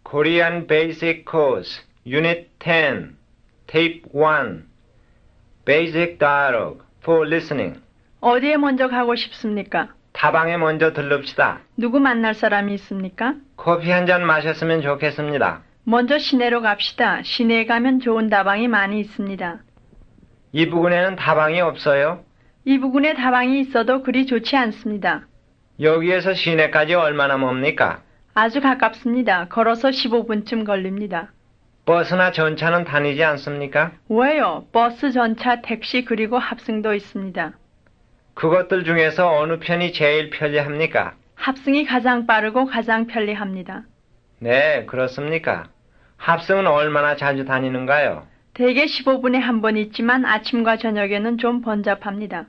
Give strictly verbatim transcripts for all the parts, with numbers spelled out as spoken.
Korean Basic Course, Unit ten, Tape one, Basic Dialogue for Listening. 어디에 먼저 가고 싶습니까? 다방에 먼저 들릅시다. 누구 만날 사람이 있습니까? 커피 한 잔 마셨으면 좋겠습니다. 먼저 시내로 갑시다. 시내에 가면 좋은 다방이 많이 있습니다. 이 부근에는 다방이 없어요? 이 부근에 다방이 있어도 그리 좋지 않습니다. 여기에서 시내까지 얼마나 멉니까? 아주 가깝습니다. 걸어서 십오 분쯤 걸립니다. 버스나 전차는 다니지 않습니까? 왜요? 버스, 전차, 택시 그리고 합승도 있습니다. 그것들 중에서 어느 편이 제일 편리합니까? 합승이 가장 빠르고 가장 편리합니다. 네, 그렇습니까? 합승은 얼마나 자주 다니는가요? 대개 십오 분에 한 번 있지만 아침과 저녁에는 좀 번잡합니다.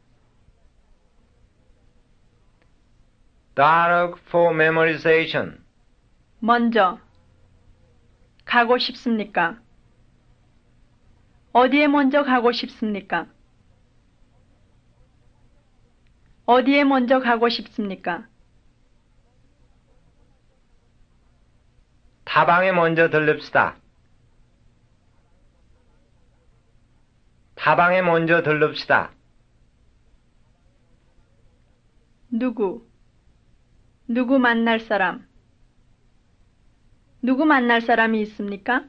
Dialogue for Memorization. 먼저 가고 싶습니까? 어디에 먼저 가고 싶습니까? 어디에 먼저 가고 싶습니까? 다방에 먼저 들릅시다. 다방에 먼저 들릅시다. 누구? 누구 만날 사람? 누구 만날 사람이 있습니까?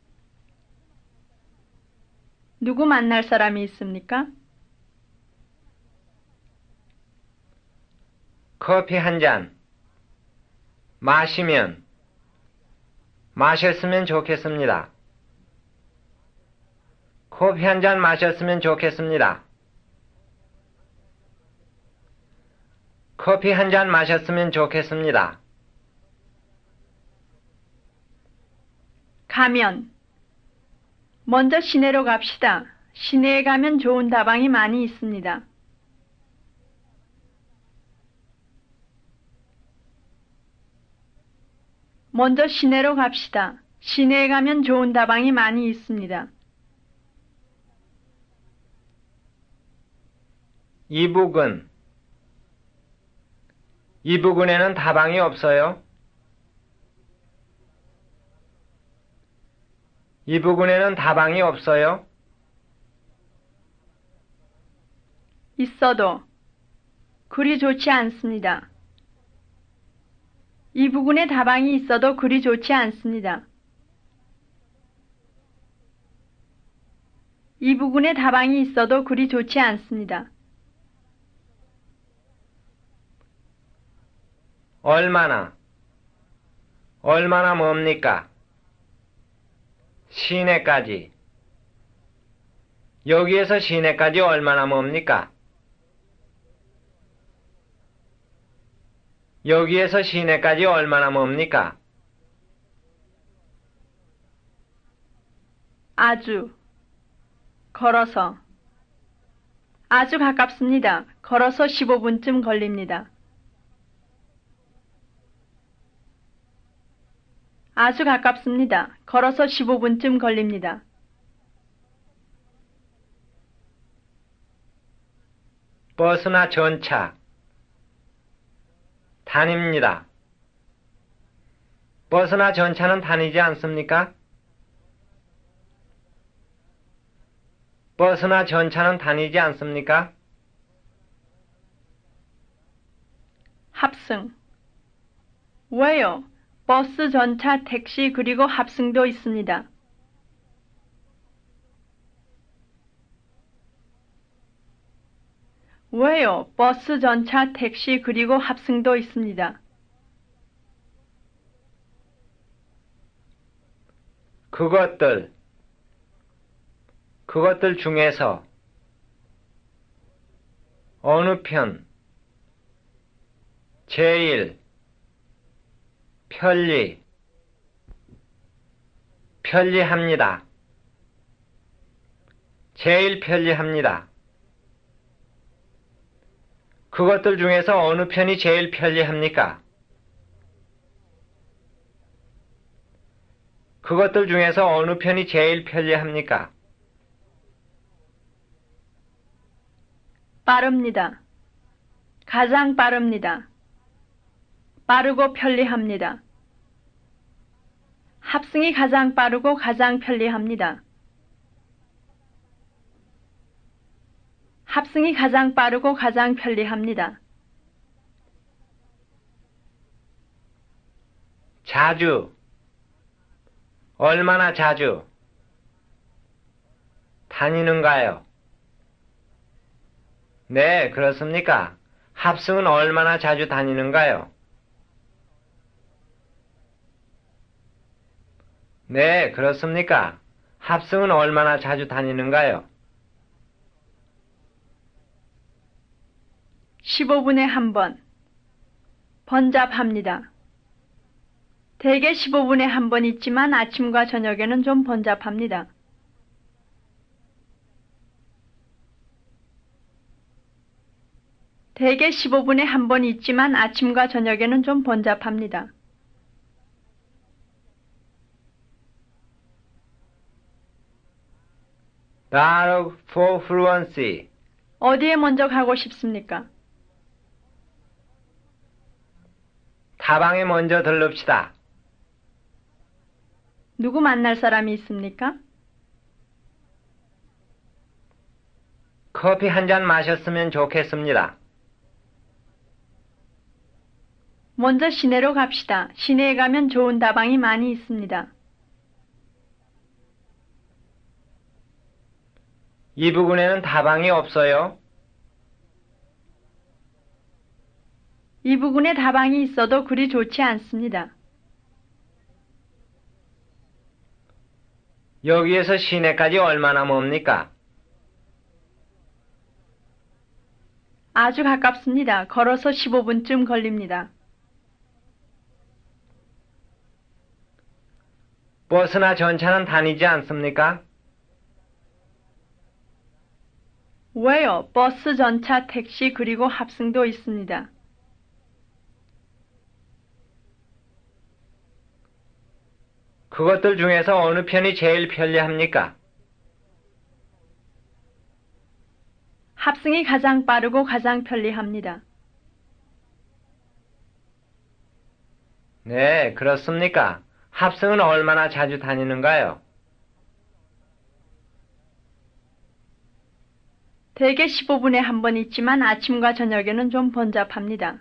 누구 만날 사람이 있습니까? 커피 한 잔. 마시면. 마셨으면 좋겠습니다. 커피 한 잔 마셨으면 좋겠습니다. 커피 한 잔 마셨으면 좋겠습니다. 가면. 먼저 시내로 갑시다. 시내에 가면 좋은 다방이 많이 있습니다. 먼저 시내로 갑시다. 시내에 가면 좋은 다방이 많이 있습니다. 이 부근. 이 부근에는 다방이 없어요? 이 부근에는 다방이 없어요? 있어도 그리 좋지 않습니다. 이 부근에 다방이 있어도 그리 좋지 않습니다. 이 부근에 다방이 있어도 그리 좋지 않습니다. 얼마나? 얼마나 멉니까? 시내까지. 여기에서 시내까지 얼마나 멉니까? 여기에서 시내까지 얼마나 멉니까? 아주. 걸어서. 아주 가깝습니다. 걸어서 십오 분쯤 걸립니다. 아주 가깝습니다. 걸어서 십오 분쯤 걸립니다. 버스나 전차. 다닙니다. 버스나 전차는 다니지 않습니까? 버스나 전차는 다니지 않습니까? 합승. 왜요? 버스, 전차, 택시 그리고 합승도 있습니다. 왜요? 버스, 전차, 택시 그리고 합승도 있습니다. 그것들. 그것들 중에서 어느 편, 제일, 편리, 편리합니다. 제일 편리합니다. 그것들 중에서 어느 편이 제일 편리합니까? 그것들 중에서 어느 편이 제일 편리합니까? 빠릅니다. 가장 빠릅니다. 빠르고 편리합니다. 합승이 가장 빠르고 가장 편리합니다. 합승이 가장 빠르고 가장 편리합니다. 자주. 얼마나 자주 다니는가요? 네, 그렇습니까? 합승은 얼마나 자주 다니는가요? 네, 그렇습니까? 합승은 얼마나 자주 다니는가요? 십오 분에 한 번. 번잡합니다. 대개 십오 분에 한 번 있지만 아침과 저녁에는 좀 번잡합니다. 대개 십오 분에 한 번 있지만 아침과 저녁에는 좀 번잡합니다. Dialogue for fluency. 어디에 먼저 가고 싶습니까? 다방에 먼저 들릅시다. 누구 만날 사람이 있습니까? 커피 한 잔 마셨으면 좋겠습니다. 먼저 시내로 갑시다. 시내에 가면 좋은 다방이 많이 있습니다. 이 부근에는 다방이 없어요. 이 부근에 다방이 있어도 그리 좋지 않습니다. 여기에서 시내까지 얼마나 멉니까? 아주 가깝습니다. 걸어서 십오 분쯤 걸립니다. 버스나 전차는 다니지 않습니까? 왜요? 버스, 전차, 택시 그리고 합승도 있습니다. 그것들 중에서 어느 편이 제일 편리합니까? 합승이 가장 빠르고 가장 편리합니다. 네, 그렇습니까? 합승은 얼마나 자주 다니는가요? 대개 십오 분에 한 번 있지만 아침과 저녁에는 좀 번잡합니다.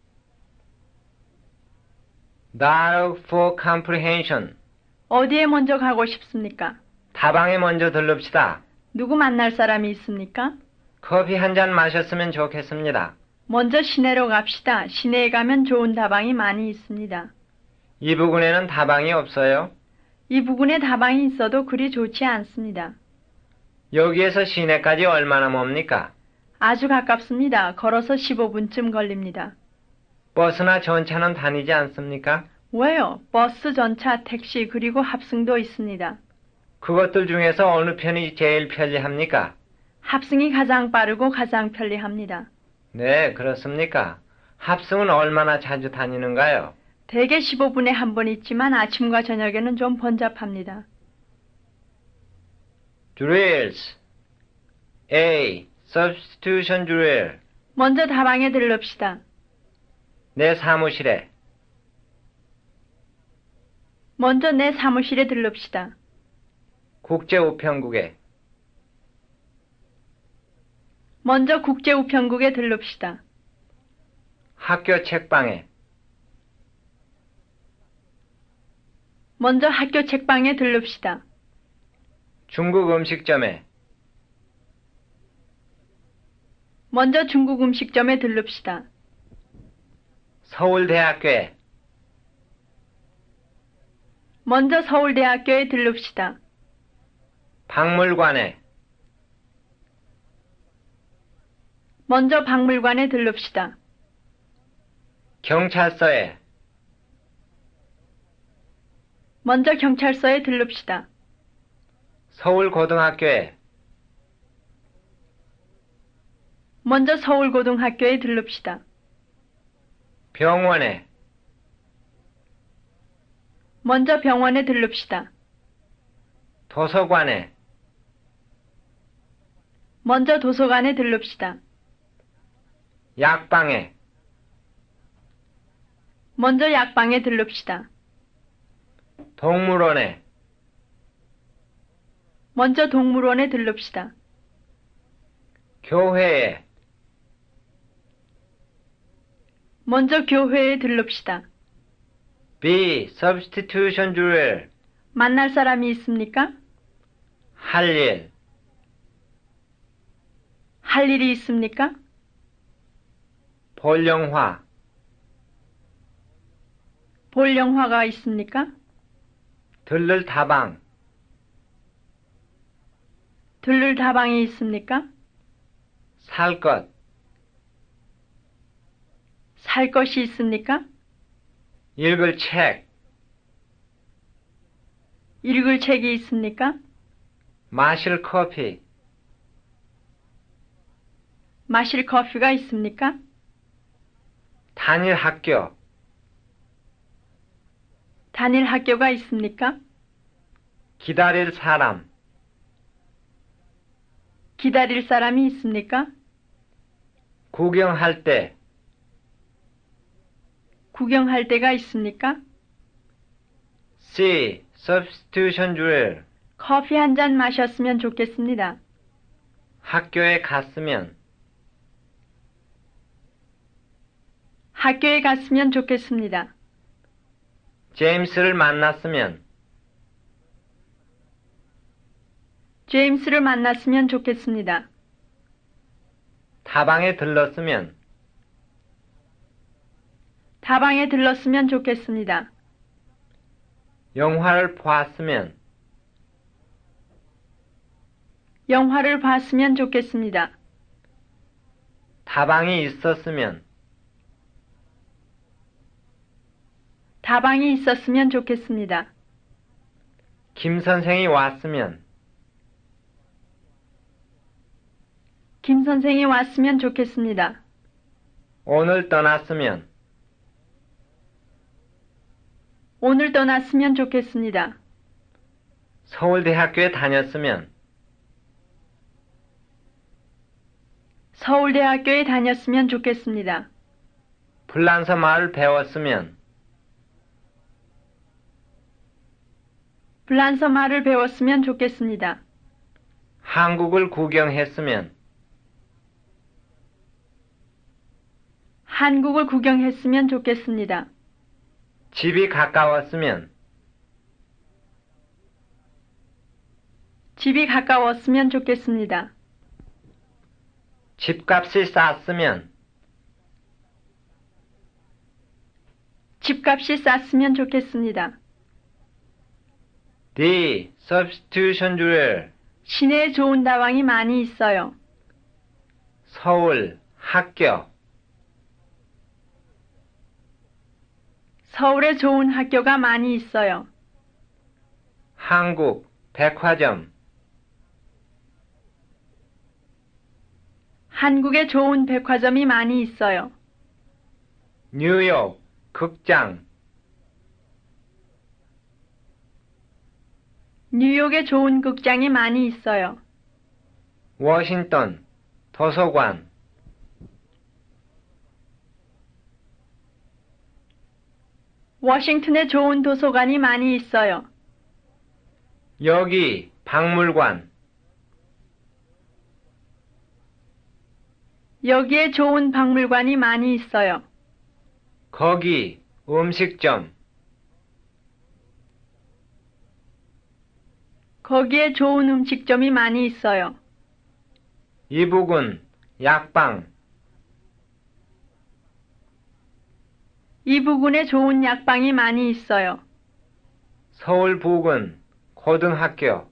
Dialogue for comprehension. 어디에 먼저 가고 싶습니까? 다방에 먼저 들릅시다. 누구 만날 사람이 있습니까? 커피 한 잔 마셨으면 좋겠습니다. 먼저 시내로 갑시다. 시내에 가면 좋은 다방이 많이 있습니다. 이 부근에는 다방이 없어요. 이 부근에 다방이 있어도 그리 좋지 않습니다. 여기에서 시내까지 얼마나 멉니까? 아주 가깝습니다. 걸어서 십오 분쯤 걸립니다. 버스나 전차는 다니지 않습니까? 왜요? 버스, 전차, 택시 그리고 합승도 있습니다. 그것들 중에서 어느 편이 제일 편리합니까? 합승이 가장 빠르고 가장 편리합니다. 네, 그렇습니까? 합승은 얼마나 자주 다니는가요? 대개 십오 분에 한 번 있지만 아침과 저녁에는 좀 번잡합니다. Drills. A. Substitution drill. 먼저 다방에 들릅시다. 내 사무실에. 먼저 내 사무실에 들릅시다. 국제우편국에. 먼저 국제우편국에 들릅시다. 학교 책방에. 먼저 학교 책방에 들릅시다. 중국 음식점에. 먼저 중국 음식점에 들릅시다. 서울대학교에. 먼저 서울대학교에 들릅시다. 박물관에. 먼저 박물관에 들릅시다. 경찰서에. 먼저 경찰서에 들릅시다. 서울고등학교에. 먼저 서울고등학교에 들릅시다. 병원에. 먼저 병원에 들릅시다. 도서관에. 먼저 도서관에 들릅시다. 약방에. 먼저 약방에 들릅시다. 동물원에, 먼저 동물원에 들릅시다. 교회에, 먼저 교회에 들릅시다. B. substitution drill, 만날 사람이 있습니까? 할 일, 할 일이 있습니까? 볼 영화, 볼 영화가 있습니까? 들를 다방, 들를 다방이 있습니까? 살 것, 살 것이 있습니까? 읽을 책, 읽을 책이 있습니까? 마실 커피, 마실 커피가 있습니까? 다닐 학교, 다닐 학교가 있습니까? 기다릴 사람, 기다릴 사람이 있습니까? 구경할 때, 구경할 때가 있습니까? C. substitution drill, 커피 한 잔 마셨으면 좋겠습니다. 학교에 갔으면, 학교에 갔으면 좋겠습니다. 제임스를 만났으면, 제임스를 만났으면 좋겠습니다. 다방에 들렀으면, 다방에 들렀으면 좋겠습니다. 영화를 보았으면, 영화를 봤으면 좋겠습니다. 다방이 있었으면, 다방이 있었으면 좋겠습니다. 김 선생이 왔으면, 김 선생이 왔으면 좋겠습니다. 오늘 떠났으면, 오늘 떠났으면 좋겠습니다. 서울대학교에 다녔으면, 서울대학교에 다녔으면 좋겠습니다. 불란서 말을 배웠으면, 불란서 말을 배웠으면 좋겠습니다. 한국을 구경했으면, 한국을 구경했으면 좋겠습니다. 집이 가까웠으면, 집이 가까웠으면 좋겠습니다. 집값이 쌌으면, 집값이 쌌으면 좋겠습니다. D. substitution drill, 시내에 좋은 다방이 많이 있어요. 서울, 학교, 서울에 좋은 학교가 많이 있어요. 한국, 백화점, 한국에 좋은 백화점이 많이 있어요. 뉴욕, 극장, 뉴욕에 좋은 극장이 많이 있어요. 워싱턴, 도서관, 워싱턴에 좋은 도서관이 많이 있어요. 여기, 박물관, 여기에 좋은 박물관이 많이 있어요. 거기, 음식점, 거기에 좋은 음식점이 많이 있어요. 이북은, 약방, 이 부근에 좋은 약방이 많이 있어요. 서울 북은, 고등학교,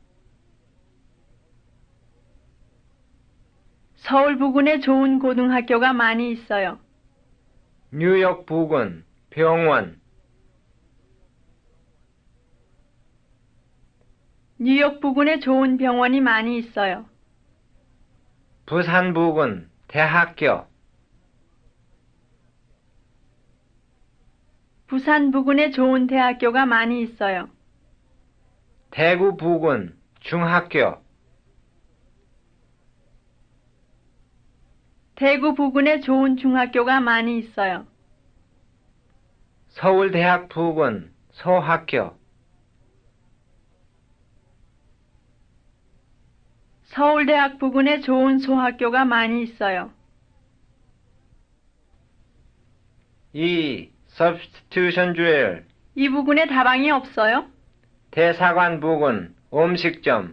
서울 부근에 좋은 고등학교가 많이 있어요. 뉴욕 북은, 병원, 뉴욕 부근에 좋은 병원이 많이 있어요. 부산 북은, 대학교, 부산 부근에 좋은 대학교가 많이 있어요. 대구 북은, 중학교, 대구 부근에 좋은 중학교가 많이 있어요. 서울대학 북은, 소학교, 서울대학 부근에 좋은 소학교가 많이 있어요. 이. substitution drill. 이 부근에 다방이 없어요? 대사관 부근 음식점.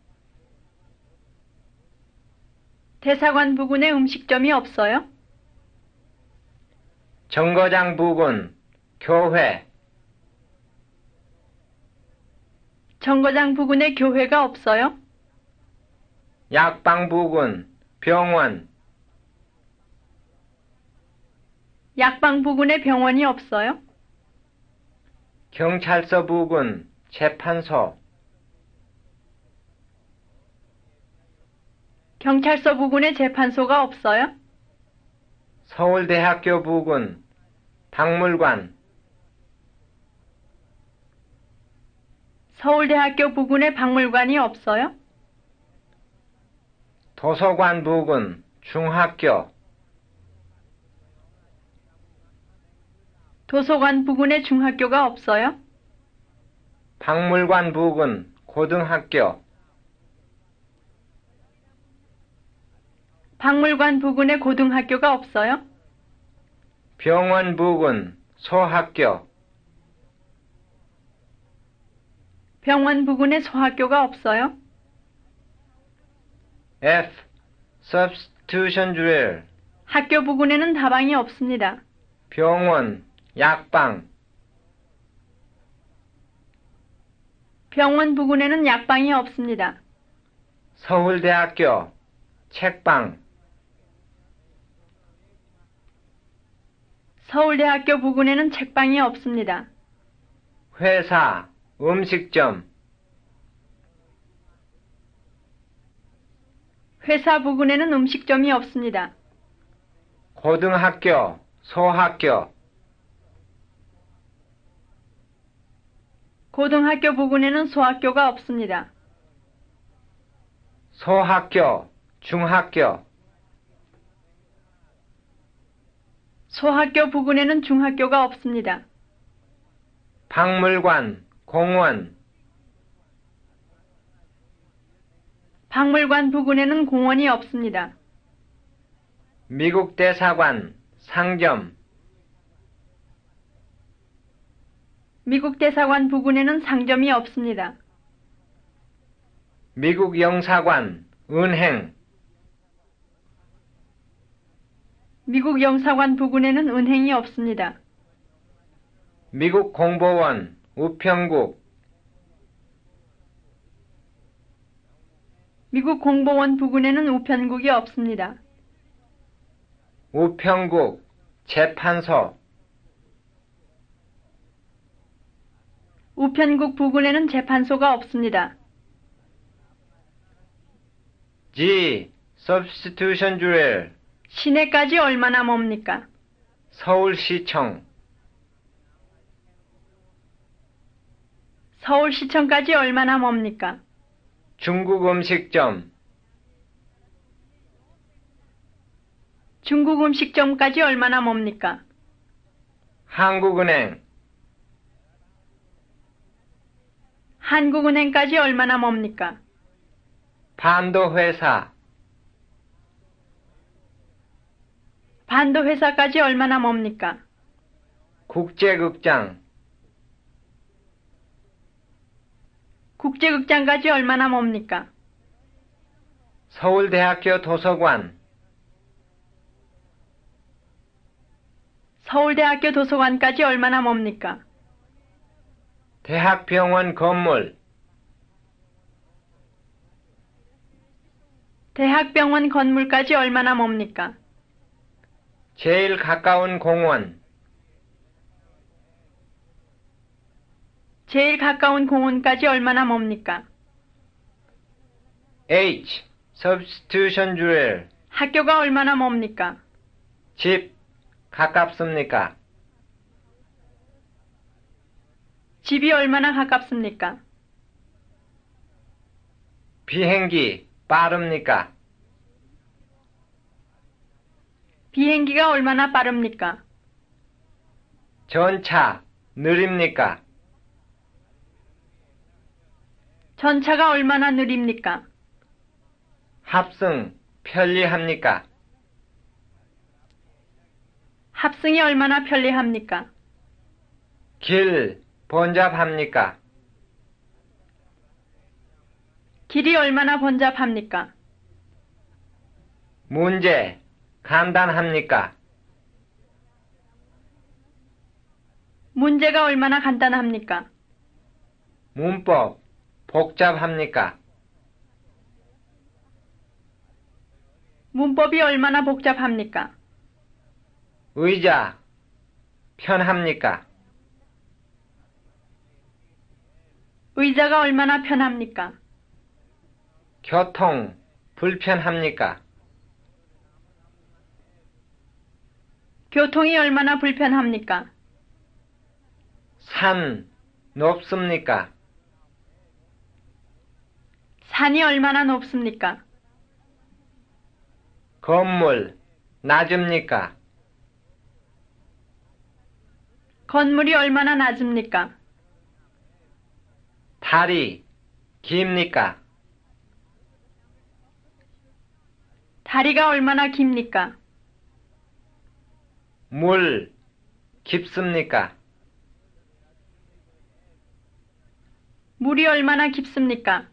대사관 부근에 음식점이 없어요? 정거장 부근 교회. 정거장 부근에 교회가 없어요? 약방 부근 병원. 약방 부근에 병원이 없어요? 경찰서 부근 재판소. 경찰서 부근에 재판소가 없어요? 서울대학교 부근 박물관. 서울대학교 부근에 박물관이 없어요? 도서관 부근 중학교. 도서관 부근에 중학교가 없어요? 박물관 부근 고등학교. 박물관 부근에 고등학교가 없어요? 병원 부근 소학교. 병원 부근에 소학교가 없어요? F. substitution drill. 학교 부근에는 다방이 없습니다. 병원, 약방. 병원 부근에는 약방이 없습니다. 서울대학교, 책방. 서울대학교 부근에는 책방이 없습니다. 회사, 음식점. 회사 부근에는 음식점이 없습니다. 고등학교, 소학교. 고등학교 부근에는 소학교가 없습니다. 소학교, 중학교. 소학교 부근에는 중학교가 없습니다. 박물관, 공원. 박물관 부근에는 공원이 없습니다. 미국 대사관, 상점. 미국 대사관 부근에는 상점이 없습니다. 미국 영사관, 은행. 미국 영사관 부근에는 은행이 없습니다. 미국 공보원, 우편국. 미국 공보원 부근에는 우편국이 없습니다. 우편국, 재판소. 우편국 부근에는 재판소가 없습니다. G. substitution drill. 시내까지 얼마나 멉니까? 서울시청. 서울시청까지 얼마나 멉니까? 중국 음식점. 중국 음식점까지 얼마나 멉니까? 한국은행. 한국은행까지 얼마나 멉니까? 반도회사. 반도회사까지 얼마나 멉니까? 국제극장. 국제극장까지 얼마나 멉니까? 서울대학교 도서관. 서울대학교 도서관까지 얼마나 멉니까? 대학병원 건물. 대학병원 건물까지 얼마나 멉니까? 제일 가까운 공원. 제일 가까운 공원까지 얼마나 멉니까? H. substitution drill. 학교가 얼마나 멉니까? 집. 가깝습니까? 집이 얼마나 가깝습니까? 비행기. 빠릅니까? 비행기가 얼마나 빠릅니까? 전차. 느립니까? 전차가 얼마나 느립니까? 합승, 편리합니까? 합승이 얼마나 편리합니까? 길, 번잡합니까? 길이 얼마나 번잡합니까? 문제, 간단합니까? 문제가 얼마나 간단합니까? 문법, 복잡합니까? 문법이 얼마나 복잡합니까? 의자, 편합니까? 의자가 얼마나 편합니까? 교통, 불편합니까? 교통이 얼마나 불편합니까? 산, 높습니까? 산이 얼마나 높습니까? 건물, 낮습니까? 건물이 얼마나 낮습니까? 다리, 깁니까? 다리가 얼마나 깁니까? 물, 깊습니까? 물이 얼마나 깊습니까?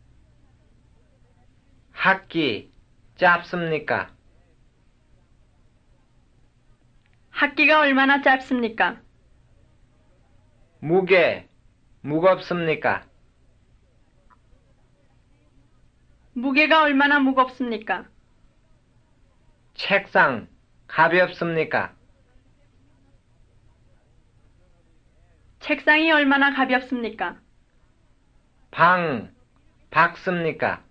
학기, 짧습니까? 학기가 얼마나 짧습니까? 무게, 무겁습니까? 무게가 얼마나 무겁습니까? 책상, 가볍습니까? 책상이 얼마나 가볍습니까? 방, 밝습니까?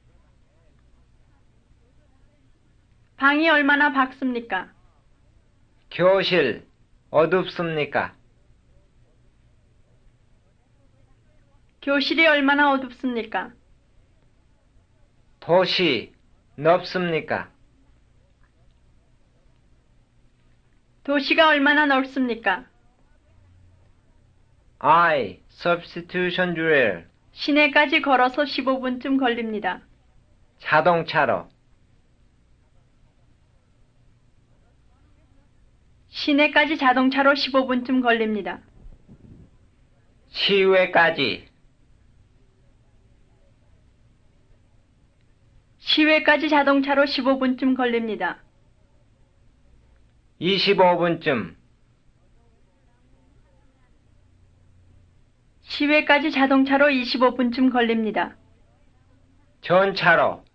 방이 얼마나 밝습니까? 교실, 어둡습니까? 교실이 얼마나 어둡습니까? 도시, 넓습니까? 도시가 얼마나 넓습니까? I, substitution drill, 시내까지 걸어서 십오 분쯤 걸립니다. 자동차로, 시내까지 자동차로 십오 분쯤 걸립니다. 시외까지, 시외까지 자동차로 십오 분쯤 걸립니다. 이십오 분쯤, 시외까지 자동차로 이십오 분쯤 걸립니다. 전차로,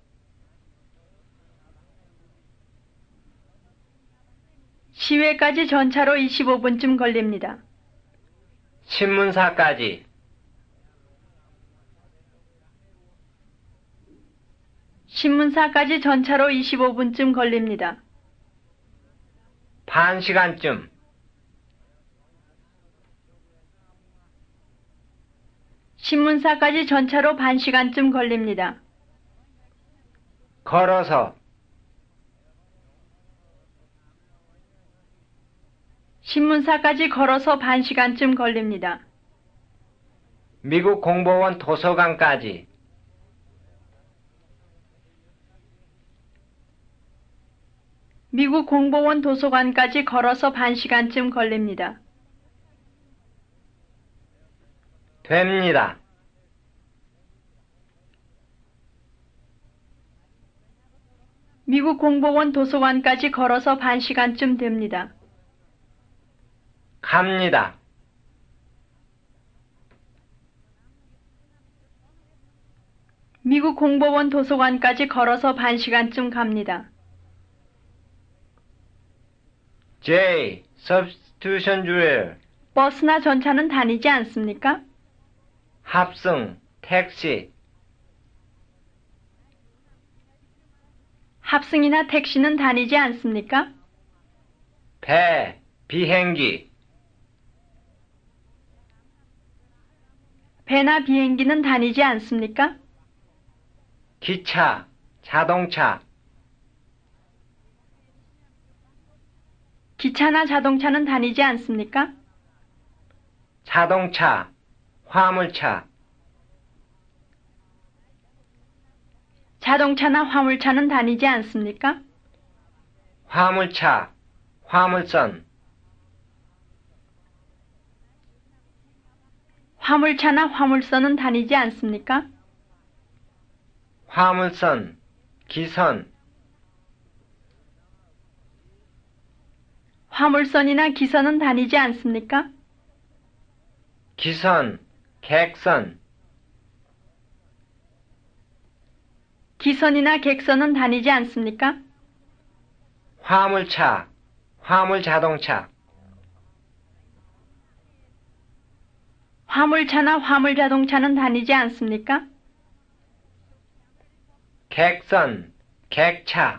시외까지 전차로 이십오 분쯤 걸립니다. 신문사까지, 신문사까지 전차로 이십오 분쯤 걸립니다. 반 시간쯤, 신문사까지 전차로 반 시간쯤 걸립니다. 걸어서, 신문사까지 걸어서 반 시간쯤 걸립니다. 미국 공보원 도서관까지, 미국 공보원 도서관까지 걸어서 반 시간쯤 걸립니다. 됩니다. 미국 공보원 도서관까지 걸어서 반 시간쯤 됩니다. 갑니다. 미국 공보원 도서관까지 걸어서 반 시간쯤 갑니다. J, substitution drill, 버스나 전차는 다니지 않습니까? 합승, 택시, 합승이나 택시는 다니지 않습니까? 배, 비행기, 배나 비행기는 다니지 않습니까? 기차, 자동차, 기차나 자동차는 다니지 않습니까? 자동차, 화물차, 자동차나 화물차는 다니지 않습니까? 화물차, 화물선, 화물차나 화물선은 다니지 않습니까? 화물선, 기선, 화물선이나 기선은 다니지 않습니까? 기선, 객선, 기선이나 객선은 다니지 않습니까? 화물차, 화물자동차, 화물차나 화물자동차는 다니지 않습니까? 객선, 객차,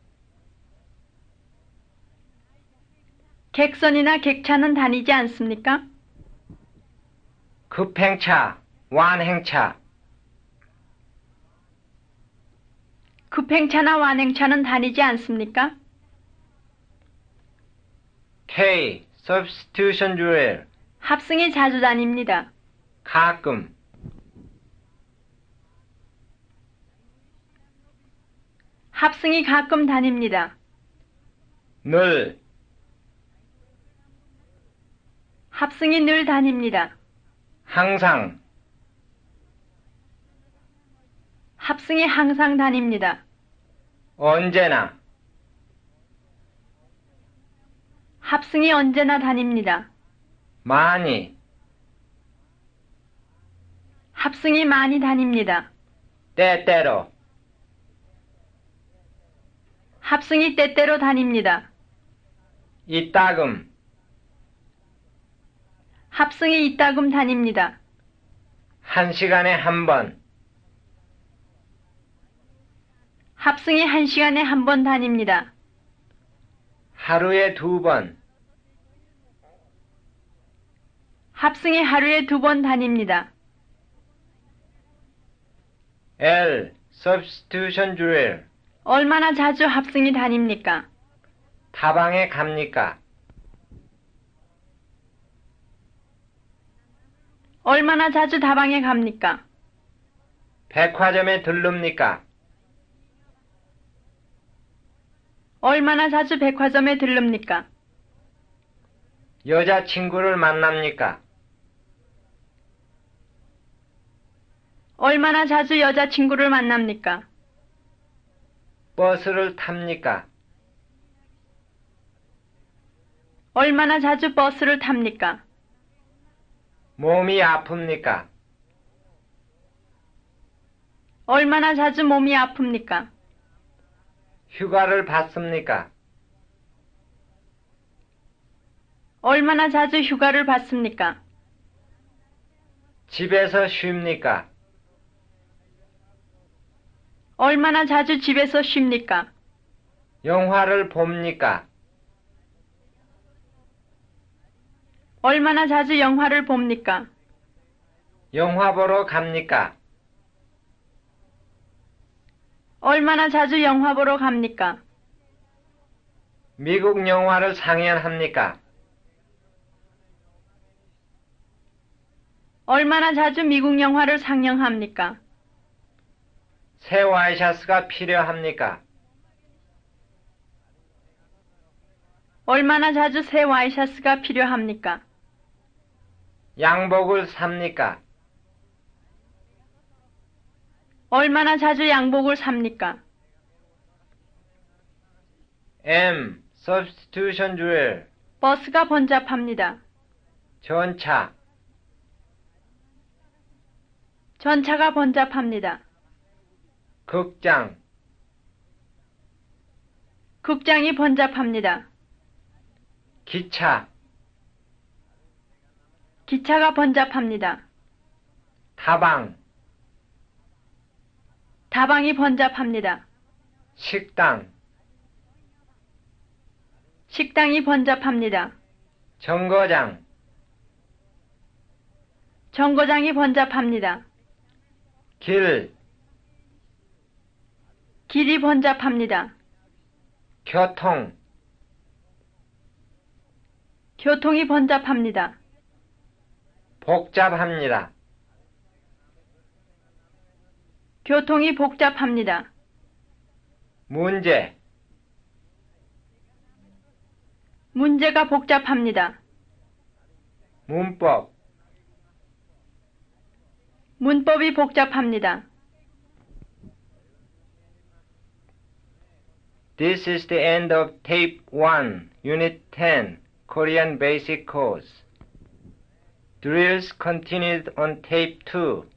객선이나 객차는 다니지 않습니까? 급행차, 완행차, 급행차나 완행차는 다니지 않습니까? K, substitution drill, 합승이 자주 다닙니다. 가끔, 합승이 가끔 다닙니다. 늘, 합승이 늘 다닙니다. 항상, 합승이 항상 다닙니다. 언제나, 합승이 언제나 다닙니다. 많이, 합승이 많이 다닙니다. 때때로, 합승이 때때로 다닙니다. 이따금, 합승이 이따금 다닙니다. 한 시간에 한 번, 합승이 한 시간에 한 번 다닙니다. 하루에 두 번, 합승이 하루에 두 번 다닙니다. L, substitution drill, 얼마나 자주 합승이 다닙니까? 다방에 갑니까? 얼마나 자주 다방에 갑니까? 백화점에 들릅니까? 얼마나 자주 백화점에 들릅니까? 여자친구를 만납니까? 얼마나 자주 여자친구를 만납니까? 버스를 탑니까? 얼마나 자주 버스를 탑니까? 몸이 아픕니까? 얼마나 자주 몸이 아픕니까? 휴가를 받습니까? 얼마나 자주 휴가를 받습니까? 집에서 쉽니까? 얼마나 자주 집에서 쉽니까? 영화를 봅니까? 얼마나 자주 영화를 봅니까? 영화 보러 갑니까? 얼마나 자주 영화 보러 갑니까? 미국 영화를 상연합니까? 얼마나 자주 미국 영화를 상영합니까? 새 와이셔츠가 필요합니까? 얼마나 자주 새 와이셔츠가 필요합니까? 양복을 삽니까? 얼마나 자주 양복을 삽니까? M, substitution drill, 버스가 번잡합니다. 전차, 전차가 번잡합니다. 극장, 극장이 번잡합니다. 기차, 기차가 번잡합니다. 다방, 다방이 번잡합니다. 식당, 식당이 번잡합니다. 정거장, 정거장이 번잡합니다. 길, 길이 번잡합니다. 교통, 교통이 번잡합니다. 복잡합니다. 교통이 복잡합니다. 문제, 문제가 복잡합니다. 문법, 문법이 복잡합니다. This is the end of Tape one, Unit ten, Korean Basic Course. Drills continued on Tape two.